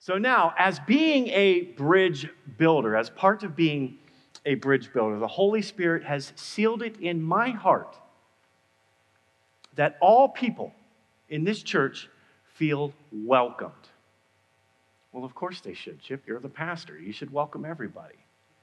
So now, as being a bridge builder, as part of being a bridge builder, the Holy Spirit has sealed it in my heart that all people in this church feel welcomed. Well, of course they should, Chip. You're the pastor. You should welcome everybody.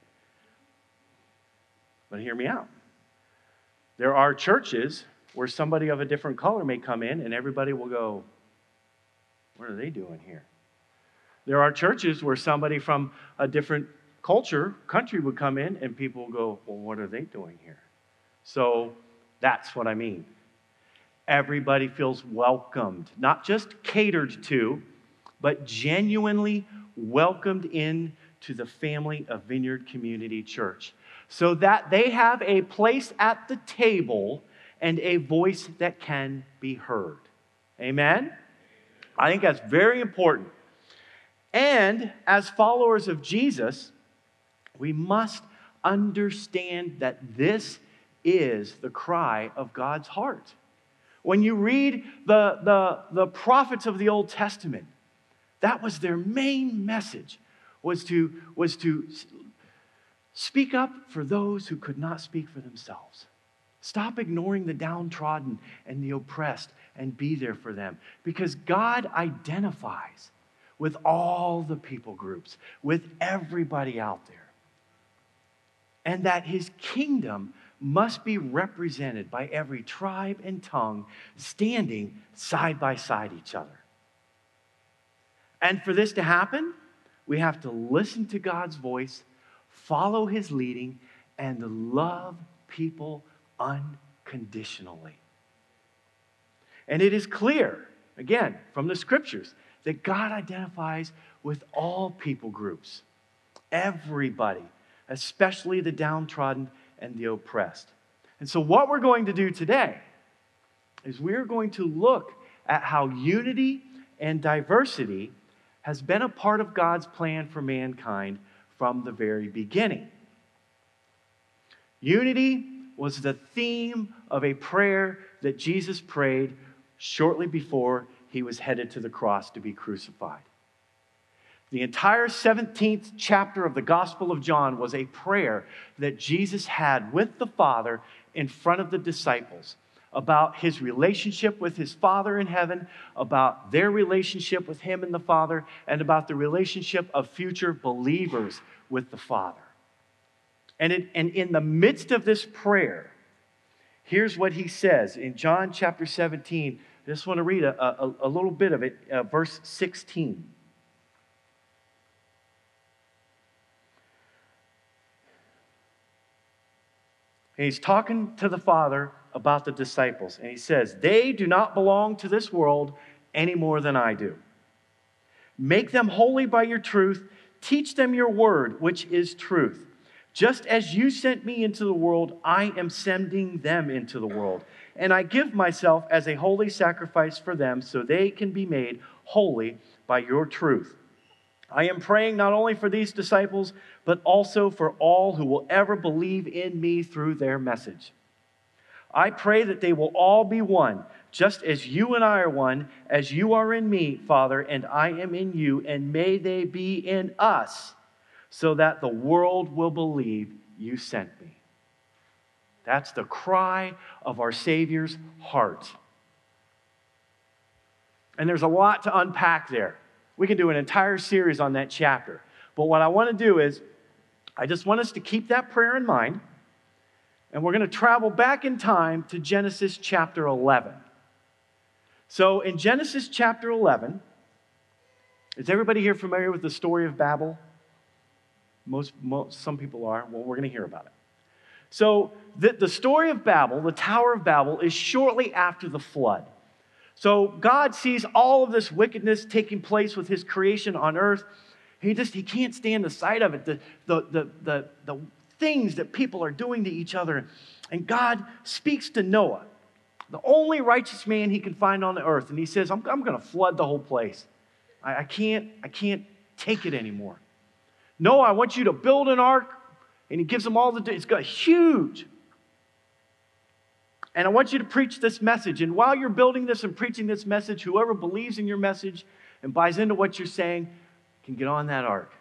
But hear me out. There are churches where somebody of a different color may come in and everybody will go, what are they doing here? There are churches where somebody from a different country would come in and people will go, well, what are they doing here? So that's what I mean. Everybody feels welcomed, not just catered to, but genuinely welcomed in to the family of Vineyard Community Church, so that they have a place at the table and a voice that can be heard. Amen? I think that's very important. And as followers of Jesus, we must understand that this is the cry of God's heart. When you read the prophets of the Old Testament, that was their main message, was to speak up for those who could not speak for themselves. Stop ignoring the downtrodden and the oppressed and be there for them. Because God identifies with all the people groups, with everybody out there. And that his kingdom must be represented by every tribe and tongue standing side by side each other. And for this to happen, we have to listen to God's voice, follow his leading, and love people unconditionally. And it is clear, again, from the scriptures, that God identifies with all people groups, everybody, especially the downtrodden and the oppressed. And so what we're going to do today is we're going to look at how unity and diversity has been a part of God's plan for mankind from the very beginning. Unity was the theme of a prayer that Jesus prayed shortly before he was headed to the cross to be crucified. The entire 17th chapter of the Gospel of John was a prayer that Jesus had with the Father in front of the disciples about his relationship with his Father in heaven, about their relationship with him and the Father, and about the relationship of future believers with the Father. And in the midst of this prayer, here's what he says in John chapter 17. I just want to read a little bit of it, verse 16. And he's talking to the Father about the disciples. And he says, they do not belong to this world any more than I do. Make them holy by your truth. Teach them your word, which is truth. Just as you sent me into the world, I am sending them into the world. And I give myself as a holy sacrifice for them so they can be made holy by your truth. I am praying not only for these disciples, but also for all who will ever believe in me through their message. I pray that they will all be one, just as you and I are one, as you are in me, Father, and I am in you, and may they be in us, so that the world will believe you sent me. That's the cry of our Savior's heart. And there's a lot to unpack there. We can do an entire series on that chapter. But what I want to do is, I just want us to keep that prayer in mind, and we're going to travel back in time to Genesis chapter 11. So in Genesis chapter 11, is everybody here familiar with the story of Babel? Some people are. Well, we're going to hear about it. So the story of Babel, the Tower of Babel, is shortly after the flood. So God sees all of this wickedness taking place with his creation on earth. He can't stand the sight of it, the things that people are doing to each other. And God speaks to Noah, the only righteous man he can find on the earth. And he says, I'm going to flood the whole place. I can't take it anymore. Noah, I want you to build an ark. And he gives them all it's got huge. And I want you to preach this message. And while you're building this and preaching this message, whoever believes in your message and buys into what you're saying, can get on that ark.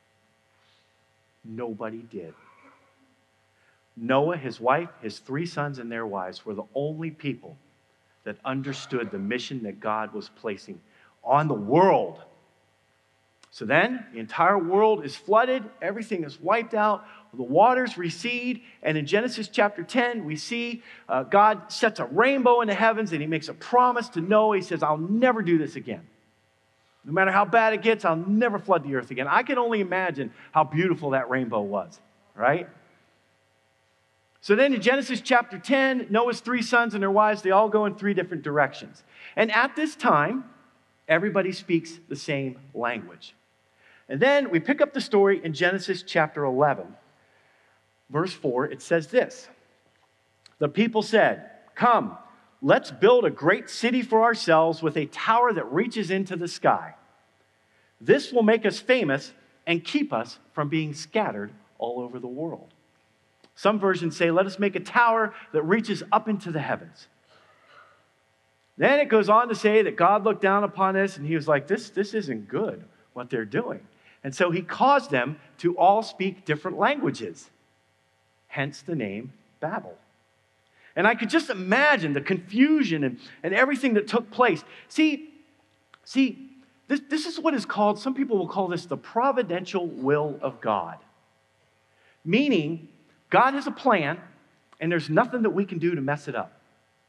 Nobody did. Noah, his wife, his 3 sons, and their wives were the only people that understood the mission that God was placing on the world. So then, the entire world is flooded, everything is wiped out, the waters recede, and in Genesis chapter 10, we see God sets a rainbow in the heavens, and he makes a promise to Noah. He says, I'll never do this again. No matter how bad it gets, I'll never flood the earth again. I can only imagine how beautiful that rainbow was, right? So then in Genesis chapter 10, Noah's 3 sons and their wives, they all go in 3 different directions. And at this time, everybody speaks the same language. And then we pick up the story in Genesis chapter 11. Verse 4, it says this. The people said, come, let's build a great city for ourselves with a tower that reaches into the sky. This will make us famous and keep us from being scattered all over the world. Some versions say, let us make a tower that reaches up into the heavens. Then it goes on to say that God looked down upon this and he was like, this isn't good, what they're doing. And so he caused them to all speak different languages, hence the name Babel. And I could just imagine the confusion and everything that took place. See, this is what is called, some people will call this the providential will of God. Meaning, God has a plan, and there's nothing that we can do to mess it up.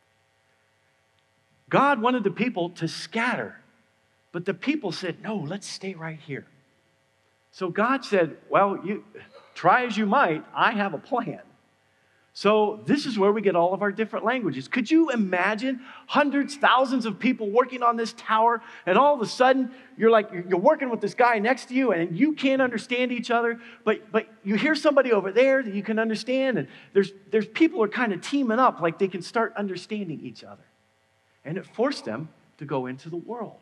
God wanted the people to scatter, but the people said, no, let's stay right here. So God said, well, you try as you might, I have a plan. So this is where we get all of our different languages. Could you imagine hundreds, thousands of people working on this tower, and all of a sudden you're working with this guy next to you, and you can't understand each other, but you hear somebody over there that you can understand, and there's people are kind of teaming up like they can start understanding each other. And it forced them to go into the world.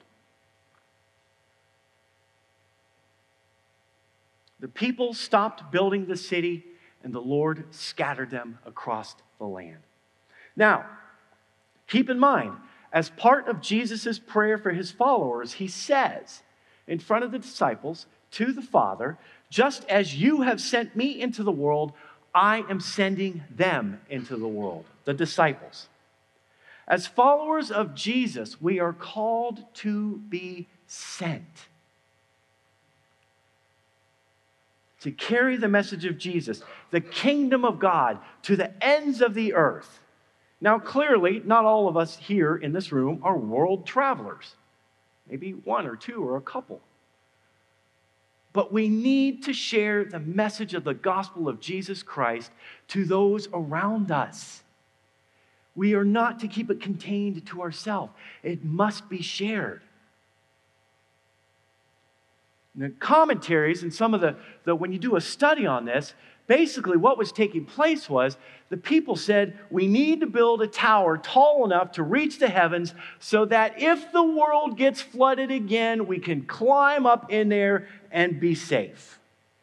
The people stopped building the city, and the Lord scattered them across the land. Now, keep in mind, as part of Jesus' prayer for his followers, he says in front of the disciples to the Father, just as you have sent me into the world, I am sending them into the world, the disciples. As followers of Jesus, we are called to be sent. To carry the message of Jesus, the kingdom of God, to the ends of the earth. Now, clearly, not all of us here in this room are world travelers. Maybe 1 or 2 or a couple. But we need to share the message of the gospel of Jesus Christ to those around us. We are not to keep it contained to ourselves. It must be shared. The commentaries and some of the when you do a study on this, basically what was taking place was the people said, we need to build a tower tall enough to reach the heavens so that if the world gets flooded again, we can climb up in there and be safe.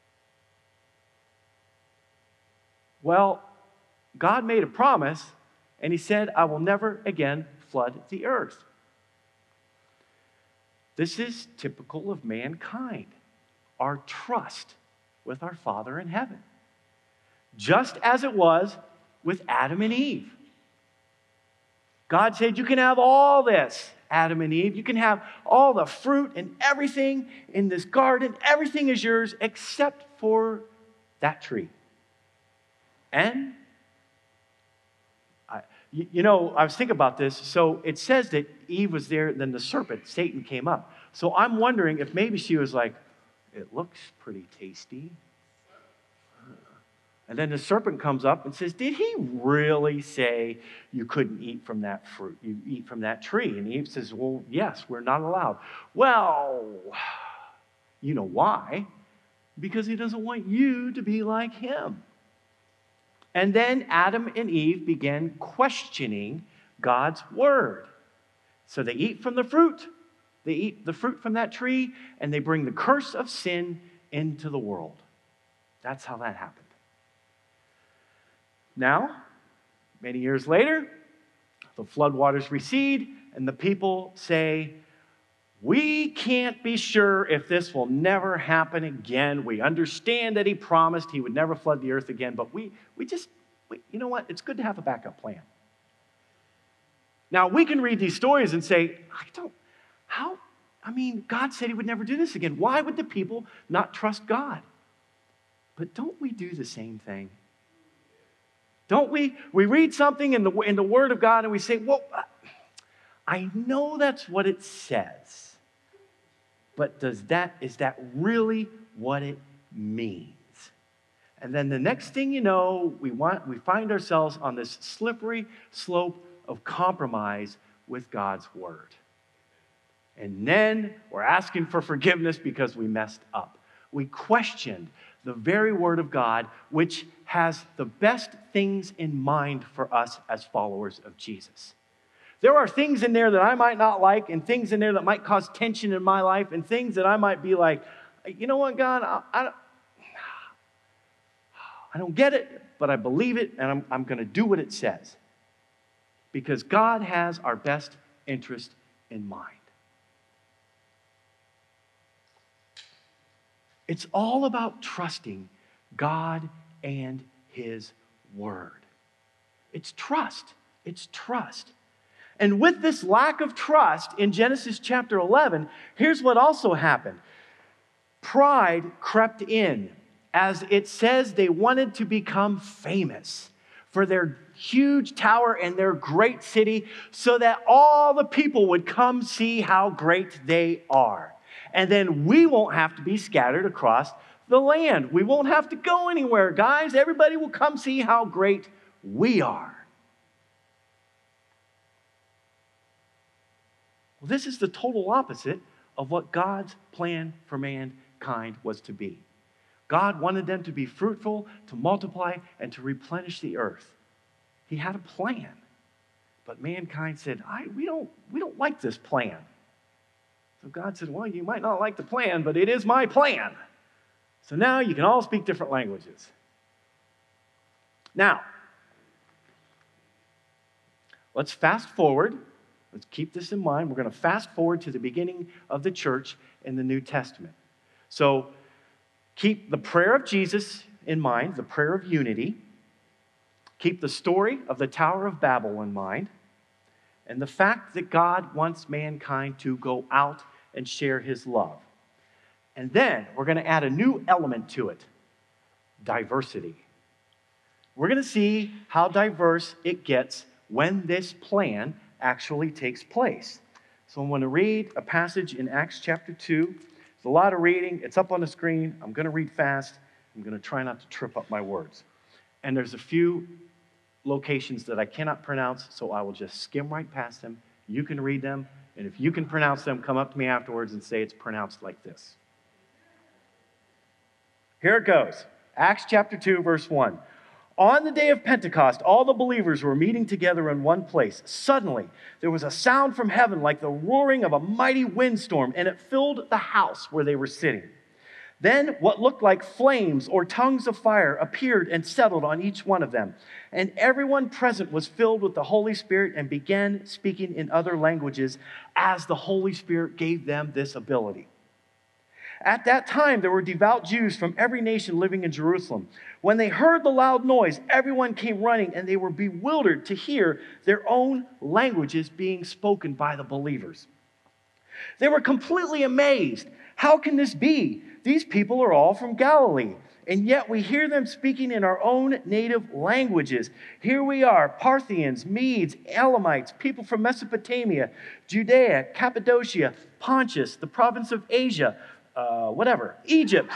Well, God made a promise, and he said, I will never again flood the earth. This is typical of mankind, our trust with our Father in heaven. Just as it was with Adam and Eve. God said, you can have all this, Adam and Eve. You can have all the fruit and everything in this garden. Everything is yours except for that tree. And I was thinking about this. So it says that Eve was there, then the serpent, Satan, came up. So I'm wondering if maybe she was like, it looks pretty tasty. And then the serpent comes up and says, did he really say you couldn't eat from that fruit? You eat from that tree? And Eve says, well, yes, we're not allowed. Well, you know why? Because he doesn't want you to be like him. And then Adam and Eve began questioning God's word. So they eat from the fruit. They eat the fruit from that tree, and they bring the curse of sin into the world. That's how that happened. Now, many years later, the floodwaters recede, and the people say, We can't be sure if this will never happen again. We understand that he promised he would never flood the earth again, but we you know what? It's good to have a backup plan. Now, we can read these stories and say, God said he would never do this again. Why would the people not trust God? But don't we do the same thing? Don't we? We read something in the Word of God and we say, well, I know that's what it says. But is that really what it means? And then the next thing you know, we find ourselves on this slippery slope of compromise with God's Word. And then we're asking for forgiveness because we messed up. We questioned the very Word of God, which has the best things in mind for us as followers of Jesus. There are things in there that I might not like, and things in there that might cause tension in my life, and things that I might be like, you know what, God, I don't get it, but I believe it, and I'm going to do what it says. Because God has our best interest in mind. It's all about trusting God and His Word. It's trust. It's trust. And with this lack of trust in Genesis chapter 11, here's what also happened. Pride crept in. As it says, they wanted to become famous for their huge tower and their great city so that all the people would come see how great they are. And then we won't have to be scattered across the land. We won't have to go anywhere, guys. Everybody will come see how great we are. Well, this is the total opposite of what God's plan for mankind was to be. God wanted them to be fruitful, to multiply, and to replenish the earth. He had a plan. But mankind said, we don't like this plan. So God said, well, you might not like the plan, but it is my plan. So now you can all speak different languages. Now, let's fast forward. Let's keep this in mind. We're going to fast forward to the beginning of the church in the New Testament. So keep the prayer of Jesus in mind, the prayer of unity. Keep the story of the Tower of Babel in mind. And the fact that God wants mankind to go out and share His love. And then we're going to add a new element to it, diversity. We're going to see how diverse it gets when this plan actually takes place. So I'm going to read a passage in Acts chapter 2. It's a lot of reading. It's up on the screen. I'm going to read fast. I'm going to try not to trip up my words. And there's a few locations that I cannot pronounce, so I will just skim right past them. You can read them, and if you can pronounce them, come up to me afterwards and say it's pronounced like this. Here it goes. Acts chapter 2, verse 1. On the day of Pentecost, all the believers were meeting together in one place. Suddenly, there was a sound from heaven like the roaring of a mighty windstorm, and it filled the house where they were sitting. Then what looked like flames or tongues of fire appeared and settled on each one of them. And everyone present was filled with the Holy Spirit and began speaking in other languages as the Holy Spirit gave them this ability. At that time, there were devout Jews from every nation living in Jerusalem. When they heard the loud noise, everyone came running, and they were bewildered to hear their own languages being spoken by the believers. They were completely amazed. How can this be? These people are all from Galilee, and yet we hear them speaking in our own native languages. Here we are, Parthians, Medes, Elamites, people from Mesopotamia, Judea, Cappadocia, Pontus, the province of Asia, Egypt.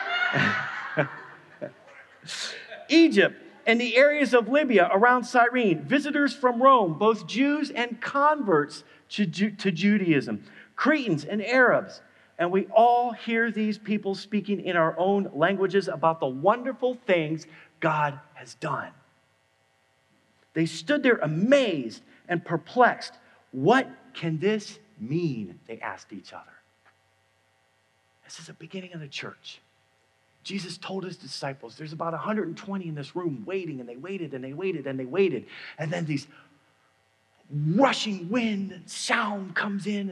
Egypt and the areas of Libya around Cyrene, visitors from Rome, both Jews and converts to Judaism, Cretans and Arabs. And we all hear these people speaking in our own languages about the wonderful things God has done. They stood there amazed and perplexed. What can this mean? They asked each other. This is the beginning of the church. Jesus told his disciples, there's about 120 in this room waiting, and they waited, and they waited, and they waited. And then these rushing wind and sound comes in, and these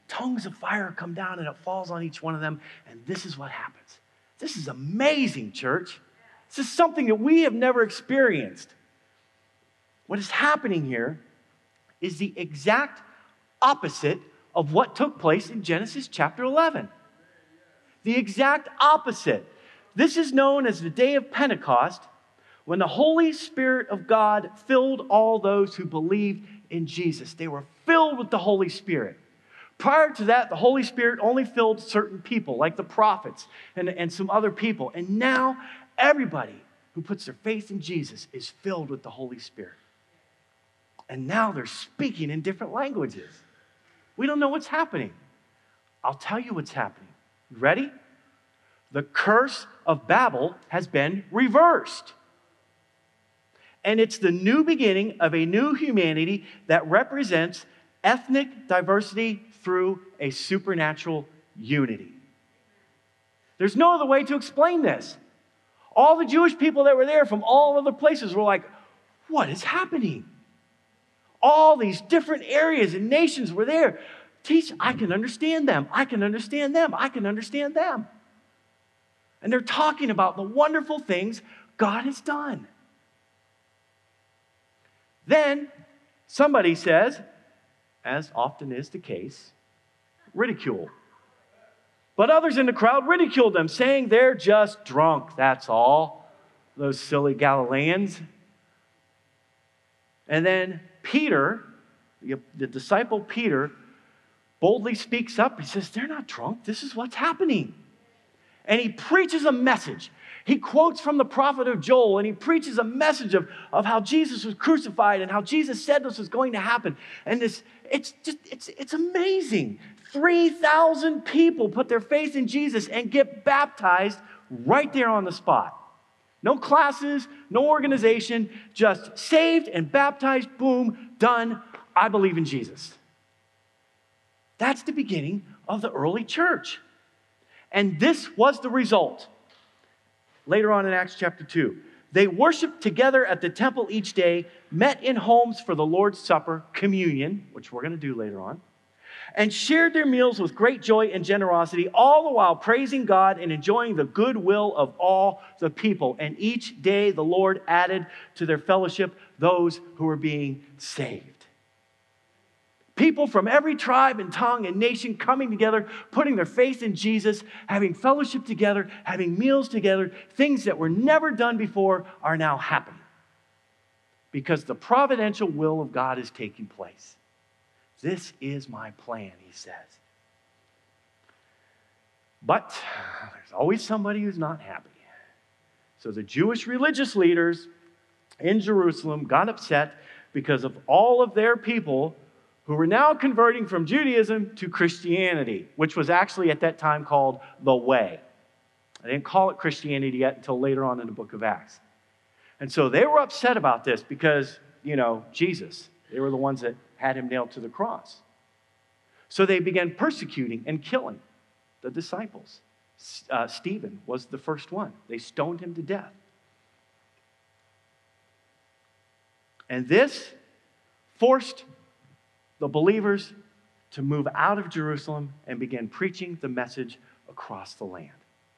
tongues of fire come down and it falls on each one of them, and this is what happens. This is amazing, church. This is something that we have never experienced. What is happening here is the exact opposite of what took place in Genesis chapter 11. The exact opposite. This is known as the day of Pentecost, when the Holy Spirit of God filled all those who believed in Jesus. They were filled with the Holy Spirit. Prior to that, the Holy Spirit only filled certain people, like the prophets and some other people. And now, everybody who puts their faith in Jesus is filled with the Holy Spirit. And now they're speaking in different languages. We don't know what's happening. I'll tell you what's happening. You ready? The curse of Babel has been reversed. And it's the new beginning of a new humanity that represents ethnic diversity through a supernatural unity. There's no other way to explain this. All the Jewish people that were there from all other places were like, what is happening? All these different areas and nations were there. Teach, I can understand them. I can understand them. I can understand them. And they're talking about the wonderful things God has done. Then somebody says, as often is the case, ridicule. But others in the crowd ridiculed them, saying they're just drunk, that's all. Those silly Galileans. And then Peter, the disciple Peter, boldly speaks up. He says, they're not drunk. This is what's happening. And he preaches a message. He quotes from the prophet of Joel, and he preaches a message of how Jesus was crucified and how Jesus said this was going to happen. And it's amazing. 3,000 people put their faith in Jesus and get baptized right there on the spot. No classes, no organization, just saved and baptized, boom, done. I believe in Jesus. That's the beginning of the early church. And this was the result. Later on in Acts chapter 2, they worshiped together at the temple each day, met in homes for the Lord's Supper, communion, which we're going to do later on, and shared their meals with great joy and generosity, all the while praising God and enjoying the goodwill of all the people. And each day the Lord added to their fellowship those who were being saved. People from every tribe and tongue and nation coming together, putting their faith in Jesus, having fellowship together, having meals together, things that were never done before are now happening. Because the providential will of God is taking place. This is my plan, he says. But there's always somebody who's not happy. So the Jewish religious leaders in Jerusalem got upset because of all of their people who were now converting from Judaism to Christianity, which was actually at that time called the Way. I didn't call it Christianity yet until later on in the book of Acts. And so they were upset about this because, Jesus, they were the ones that had him nailed to the cross. So they began persecuting and killing the disciples. Stephen was the first one. They stoned him to death. And this forced the believers to move out of Jerusalem and begin preaching the message across the land.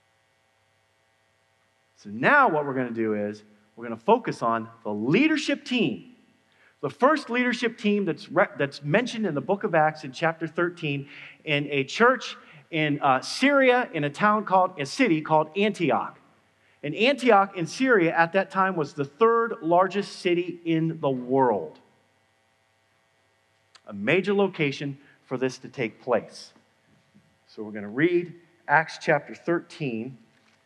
So now what we're going to do is we're going to focus on the leadership team. The first leadership team that's mentioned in the book of Acts in chapter 13 in a church in Syria in a city called Antioch. And Antioch in Syria at that time was the third largest city in the world. A major location for this to take place. So we're going to read Acts chapter 13.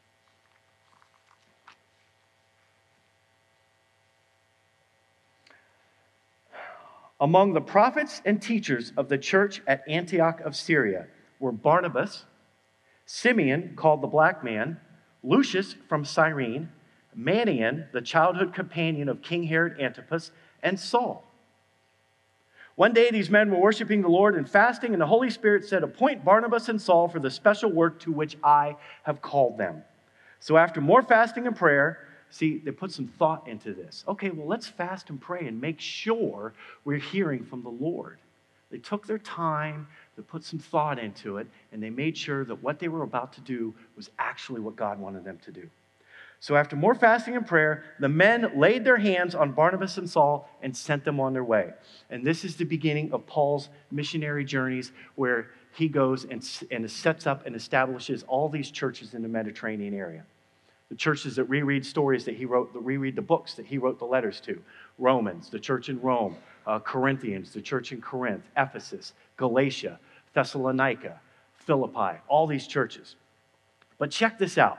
Among the prophets and teachers of the church at Antioch of Syria were Barnabas, Simeon, called the Black Man, Lucius from Cyrene, Manaen, the childhood companion of King Herod Antipas, and Saul. One day these men were worshiping the Lord and fasting, and the Holy Spirit said, "Appoint Barnabas and Saul for the special work to which I have called them." So after more fasting and prayer, see, they put some thought into this. Okay, well, let's fast and pray and make sure we're hearing from the Lord. They took their time. that put some thought into it, and they made sure that what they were about to do was actually what God wanted them to do. So after more fasting and prayer, the men laid their hands on Barnabas and Saul and sent them on their way. And this is the beginning of Paul's missionary journeys, where he goes and sets up and establishes all these churches in the Mediterranean area. The churches that reread stories that he wrote, that reread the books that he wrote the letters to. Romans, the church in Rome. Corinthians, the church in Corinth. Ephesus, Galatia, Thessalonica, Philippi, all these churches. But check this out.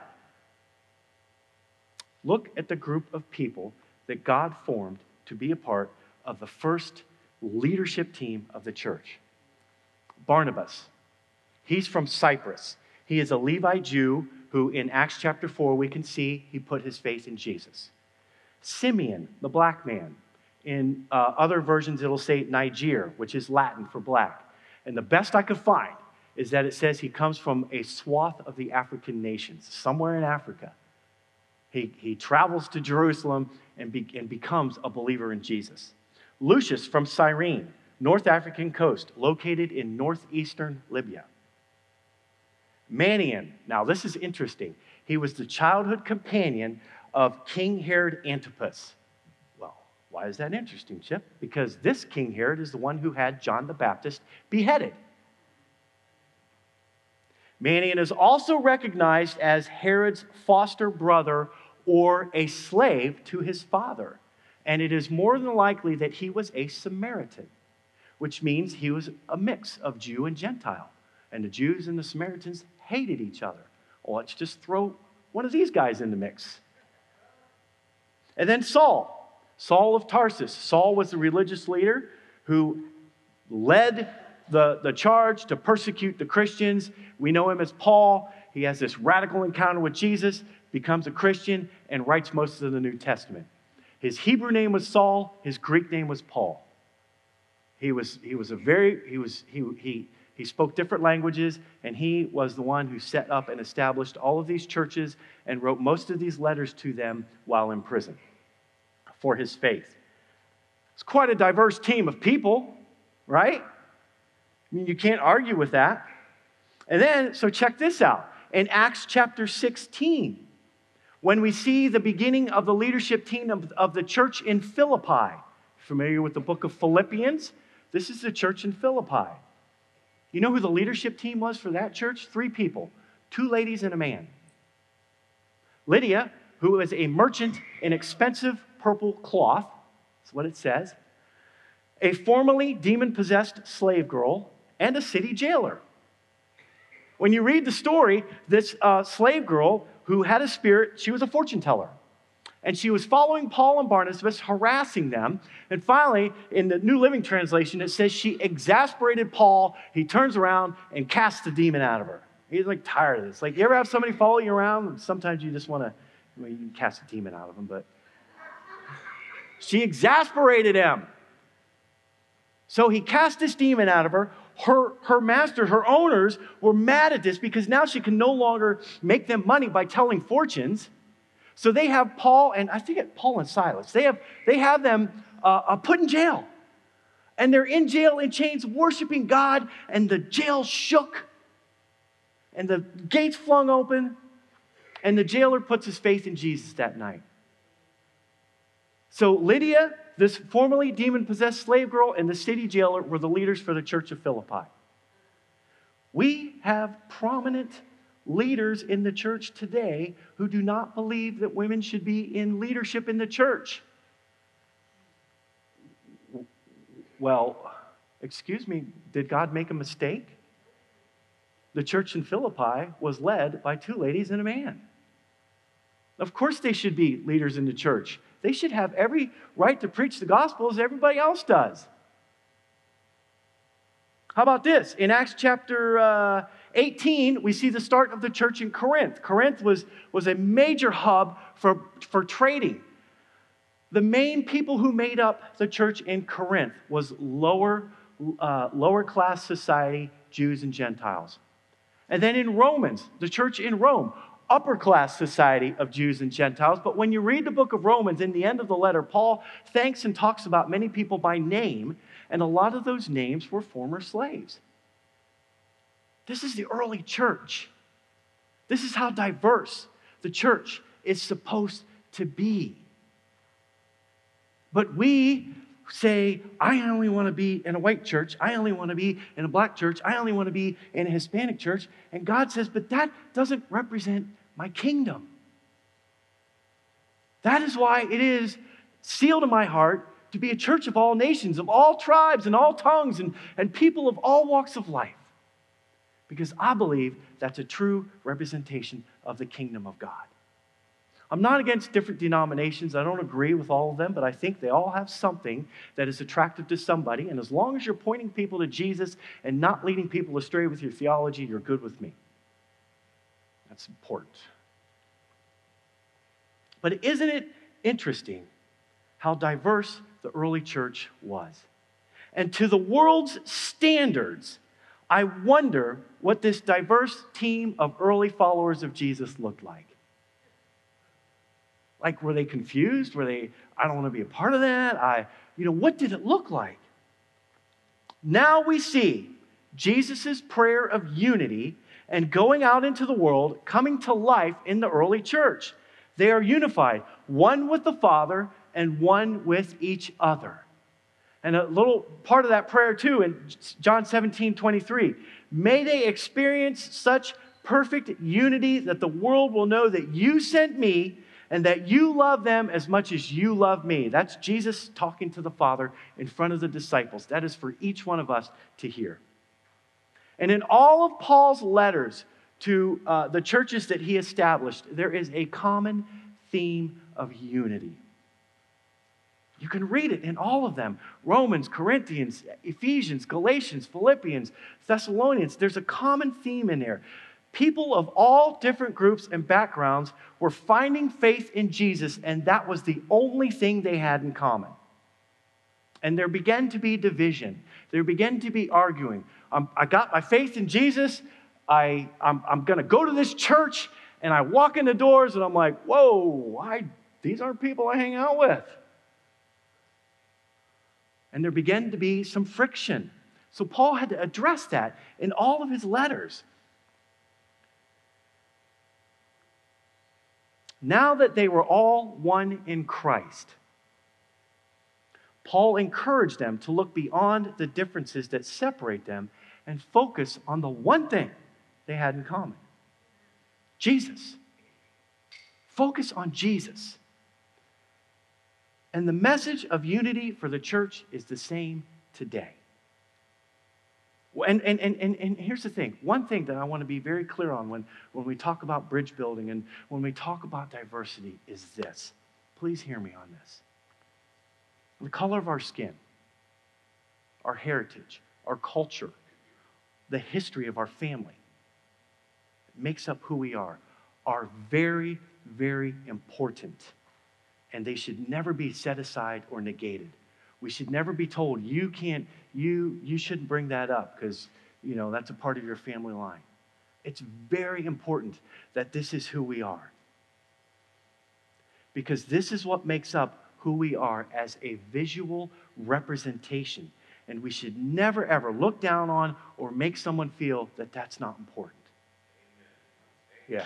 Look at the group of people that God formed to be a part of the first leadership team of the church. Barnabas, he's from Cyprus. He is a Levite Jew who in Acts chapter 4 we can see he put his faith in Jesus. Simeon, the black man. In other versions it'll say Niger, which is Latin for black. And the best I could find is that it says he comes from a swath of the African nations, somewhere in Africa. He travels to Jerusalem and becomes a believer in Jesus. Lucius from Cyrene, North African coast, located in northeastern Libya. Manaen, now this is interesting. He was the childhood companion of King Herod Antipas. Well, why is that interesting, Chip? Because this King Herod is the one who had John the Baptist beheaded. Manaen is also recognized as Herod's foster brother or a slave to his father. And it is more than likely that he was a Samaritan, which means he was a mix of Jew and Gentile. And the Jews and the Samaritans hated each other. Well, let's just throw one of these guys in the mix. And then Saul of Tarsus. Saul was the religious leader who led the charge to persecute the Christians. We know him as Paul. He has this radical encounter with Jesus, becomes a Christian, and writes most of the New Testament. His Hebrew name was Saul. His Greek name was Paul. He spoke different languages, and he was the one who set up and established all of these churches and wrote most of these letters to them while in prison for his faith. It's quite a diverse team of people, right? I mean, you can't argue with that. And then, so check this out. In Acts chapter 16, when we see the beginning of the leadership team of the church in Philippi, familiar with the book of Philippians? This is the church in Philippi. You know who the leadership team was for that church? 3 people, 2 ladies and a man. Lydia, who was a merchant in expensive purple cloth, that's what it says, a formerly demon-possessed slave girl, and a city jailer. When you read the story, this slave girl who had a spirit, she was a fortune teller. And she was following Paul and Barnabas, harassing them. And finally, in the New Living Translation, it says she exasperated Paul. He turns around and casts the demon out of her. He's like tired of this. Like, you ever have somebody follow you around? Sometimes you just want to, well, you can cast a demon out of them, but she exasperated him. So he cast this demon out of her. Her master, her owners, were mad at this because now she can no longer make them money by telling fortunes. So they have Paul and Silas. They have them put in jail. And they're in jail in chains worshiping God, and the jail shook. And the gates flung open, and the jailer puts his faith in Jesus that night. So Lydia, this formerly demon-possessed slave girl, and the city jailer were the leaders for the church of Philippi. We have prominent leaders in the church today who do not believe that women should be in leadership in the church. Well, excuse me, did God make a mistake? The church in Philippi was led by 2 ladies and a man. Of course they should be leaders in the church. They should have every right to preach the gospel as everybody else does. How about this? In Acts chapter 18, we see the start of the church in Corinth. Corinth was a major hub for trading. The main people who made up the church in Corinth was lower class society, Jews and Gentiles. And then in Romans, the church in Rome, upper class society of Jews and Gentiles. But when you read the book of Romans, in the end of the letter, Paul thanks and talks about many people by name, and a lot of those names were former slaves. This is the early church. This is how diverse the church is supposed to be. But we say, I only want to be in a white church. I only want to be in a black church. I only want to be in a Hispanic church. And God says, but that doesn't represent my kingdom. That is why it is sealed in my heart to be a church of all nations, of all tribes and all tongues and people of all walks of life. Because I believe that's a true representation of the kingdom of God. I'm not against different denominations. I don't agree with all of them, but I think they all have something that is attractive to somebody. And as long as you're pointing people to Jesus and not leading people astray with your theology, you're good with me. That's important. But isn't it interesting how diverse the early church was? And to the world's standards, I wonder what this diverse team of early followers of Jesus looked like. Like, were they confused? Were they, I don't want to be a part of that? What did it look like? Now we see Jesus' prayer of unity and going out into the world, coming to life in the early church. They are unified, one with the Father and one with each other. And a little part of that prayer too in John 17:23. May they experience such perfect unity that the world will know that you sent me and that you love them as much as you love me. That's Jesus talking to the Father in front of the disciples. That is for each one of us to hear. And in all of Paul's letters to the churches that he established, there is a common theme of unity. You can read it in all of them. Romans, Corinthians, Ephesians, Galatians, Philippians, Thessalonians. There's a common theme in there. People of all different groups and backgrounds were finding faith in Jesus, and that was the only thing they had in common. And there began to be division. There began to be arguing. I got my faith in Jesus. I'm going to go to this church, and I walk in the doors, and I'm like, whoa, these aren't people I hang out with. And there began to be some friction. So Paul had to address that in all of his letters. Now that they were all one in Christ, Paul encouraged them to look beyond the differences that separate them and focus on the one thing they had in common: Jesus. Focus on Jesus. And the message of unity for the church is the same today. And here's the thing. One thing that I want to be very clear on when we talk about bridge building and when we talk about diversity is this. Please hear me on this. The color of our skin, our heritage, our culture, the history of our family makes up who we are very, very important. And they should never be set aside or negated. We should never be told, you shouldn't bring that up because, that's a part of your family line. It's very important that this is who we are. Because this is what makes up who we are as a visual representation. And we should never, ever look down on or make someone feel that that's not important. Yeah.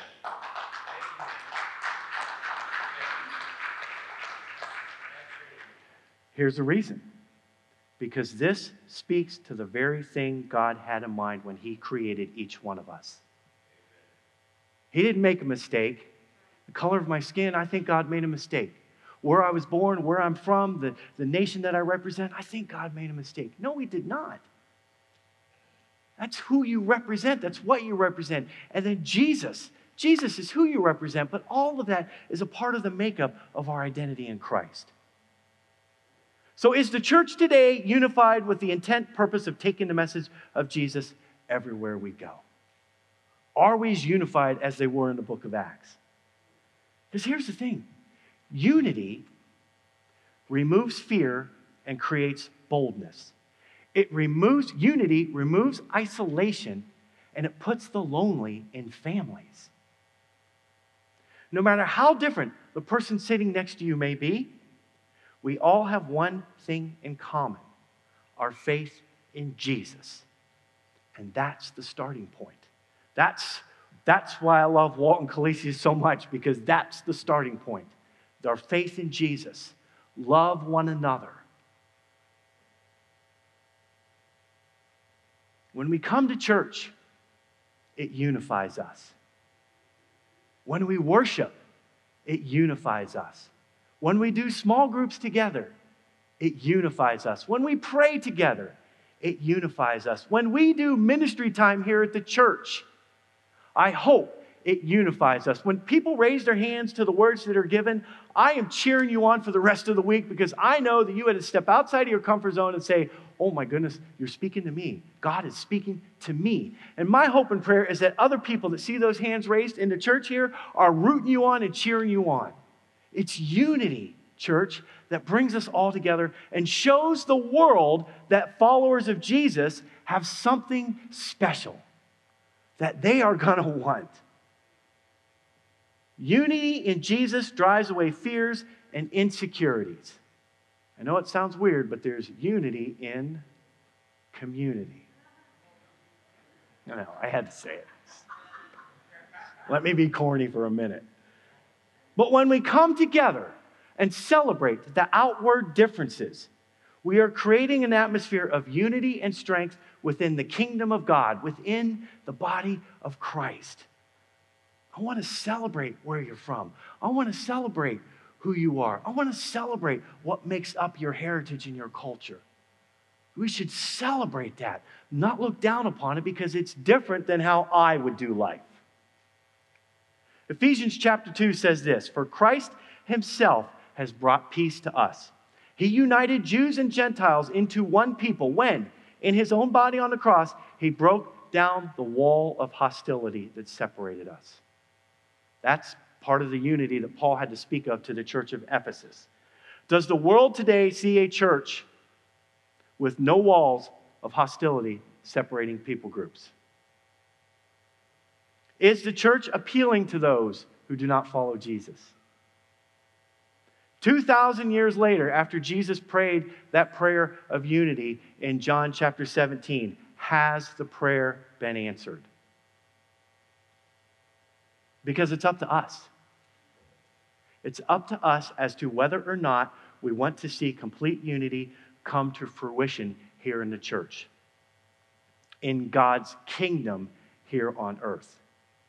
Here's the reason. Because this speaks to the very thing God had in mind when He created each one of us. He didn't make a mistake. The color of my skin, I think God made a mistake. Where I was born, where I'm from, the nation that I represent, I think God made a mistake. No, He did not. That's who you represent. That's what you represent. And then Jesus is who you represent, but all of that is a part of the makeup of our identity in Christ. So is the church today unified with the intent, purpose of taking the message of Jesus everywhere we go? Are we as unified as they were in the book of Acts? Because here's the thing. Unity removes fear and creates boldness. Unity removes isolation, and it puts the lonely in families. No matter how different the person sitting next to you may be, we all have one thing in common: our faith in Jesus. And that's the starting point. That's why I love Walton Khaleesi so much, because that's the starting point. Our faith in Jesus. Love one another. When we come to church, it unifies us. When we worship, it unifies us. When we do small groups together, it unifies us. When we pray together, it unifies us. When we do ministry time here at the church, I hope it unifies us. When people raise their hands to the words that are given, I am cheering you on for the rest of the week, because I know that you had to step outside of your comfort zone and say, oh my goodness, you're speaking to me. God is speaking to me. And my hope and prayer is that other people that see those hands raised in the church here are rooting you on and cheering you on. It's unity, church, that brings us all together and shows the world that followers of Jesus have something special that they are going to want. Unity in Jesus drives away fears and insecurities. I know it sounds weird, but there's unity in community. No, I had to say it. Let me be corny for a minute. But when we come together and celebrate the outward differences, we are creating an atmosphere of unity and strength within the kingdom of God, within the body of Christ. I want to celebrate where you're from. I want to celebrate who you are. I want to celebrate what makes up your heritage and your culture. We should celebrate that, not look down upon it because it's different than how I would do life. Ephesians chapter 2 says this, "For Christ himself has brought peace to us. He united Jews and Gentiles into one people when, in his own body on the cross, he broke down the wall of hostility that separated us." That's part of the unity that Paul had to speak of to the church of Ephesus. Does the world today see a church with no walls of hostility separating people groups? Is the church appealing to those who do not follow Jesus? 2,000 years later, after Jesus prayed that prayer of unity in John chapter 17, has the prayer been answered? Because it's up to us. It's up to us as to whether or not we want to see complete unity come to fruition here in the church, in God's kingdom here on earth.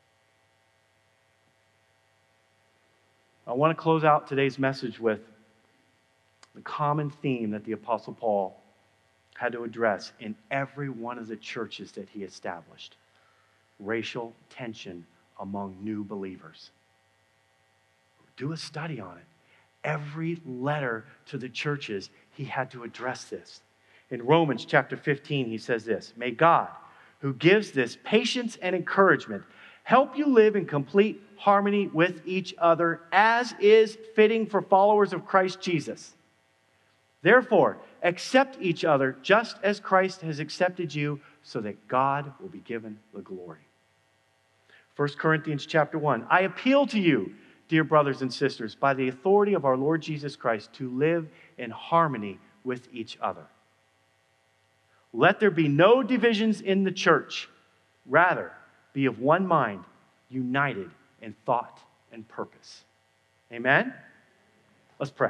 I want to close out today's message with the common theme that the Apostle Paul had to address in every one of the churches that he established: racial tension among new believers. Do a study on it. Every letter to the churches, he had to address this. In Romans chapter 15, he says this, "May God, who gives this patience and encouragement, help you live in complete harmony with each other, as is fitting for followers of Christ Jesus. Therefore, accept each other just as Christ has accepted you, so that God will be given the glory." 1 Corinthians chapter 1, "I appeal to you, dear brothers and sisters, by the authority of our Lord Jesus Christ, to live in harmony with each other. Let there be no divisions in the church. Rather, be of one mind, united in thought and purpose." Amen? Let's pray.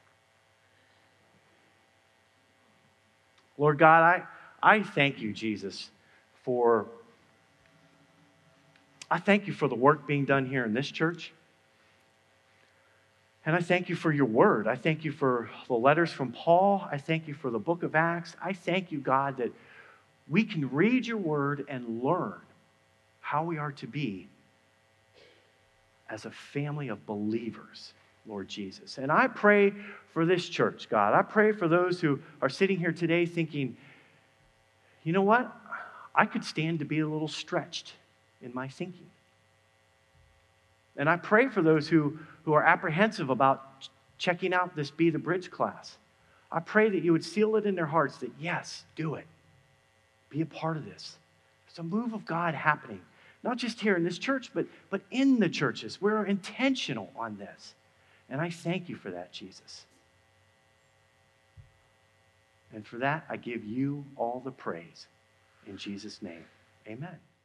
Lord God, I thank you, Jesus, I thank you for the work being done here in this church. And I thank you for your word. I thank you for the letters from Paul. I thank you for the book of Acts. I thank you, God, that we can read your word and learn how we are to be as a family of believers, Lord Jesus. And I pray for this church, God. I pray for those who are sitting here today thinking, you know what? I could stand to be a little stretched in my thinking. And I pray for those who are apprehensive about checking out this Be the Bridge class. I pray that you would seal it in their hearts that, yes, do it. Be a part of this. There's a move of God happening, not just here in this church, but in the churches. We're intentional on this. And I thank you for that, Jesus. And for that, I give you all the praise. In Jesus' name, amen.